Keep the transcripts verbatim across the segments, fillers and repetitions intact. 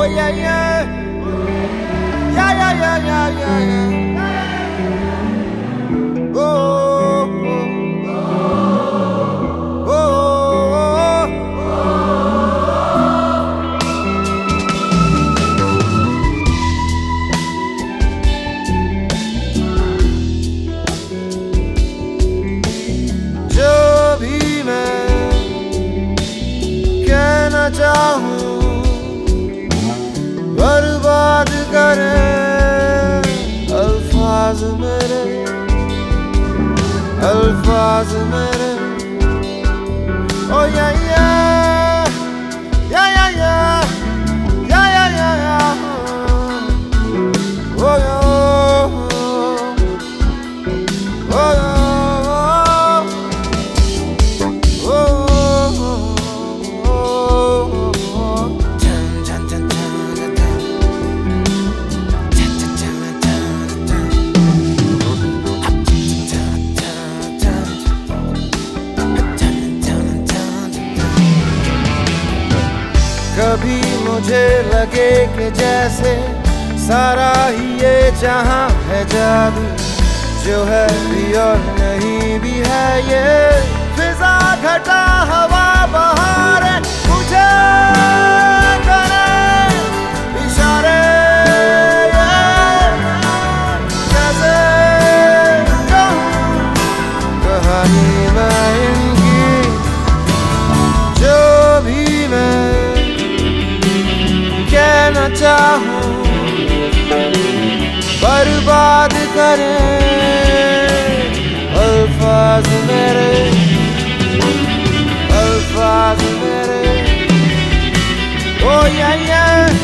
yeah, yeah. Yeah, yeah, yeah, yeah, yeah, yeah. Oh, oh, oh, जो भी मैं कहना चाहूँ बर्बाद करे अल्फाज मेरे, अल्फाज मेरे। ओ या या या या या या या या या ओ या ओ या कभी मुझे लगे कि जैसे सारा ही ये जहां है जादू, जो है भी और नहीं भी है ये फिजा घटा हवा बहार है, मुझे करे इशारे जैसे कहूं कहानी मैं इनकी। जो भी मैं कहना चाहूं बर्बाद करे अल्फाज मेरे, अल्फाज मेरे। ओ या या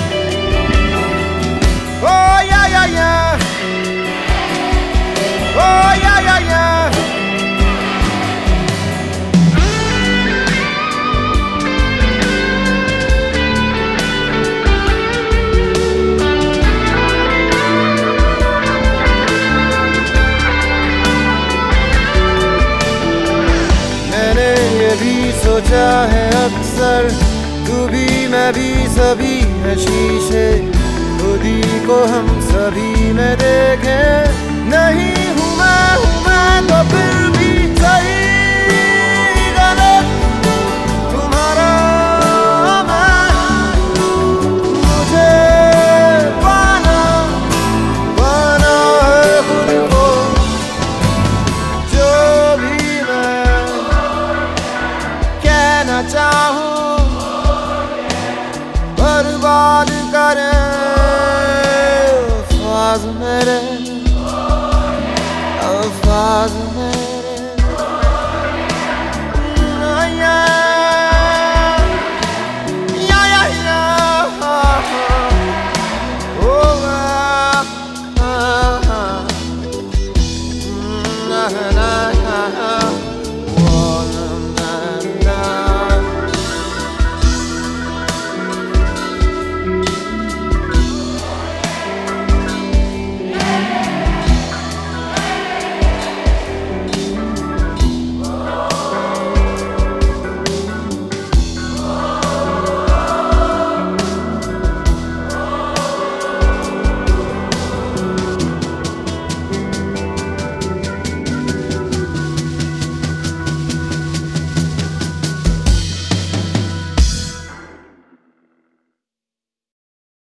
ओ या या या ओ या या या। भी सोचा है अक्सर तू भी मैं भी सभी है शीशे, खुदी को हम सभी में देखें। नहीं हूँ मैं हूँ मैं तो फिर भी सही गलत तुम्हारा मैं, मुझे पाना पाना है खुद को। जो भी मैं कहना चाहूं बर्बाद करे अल्फाज मेरे, अल्फाज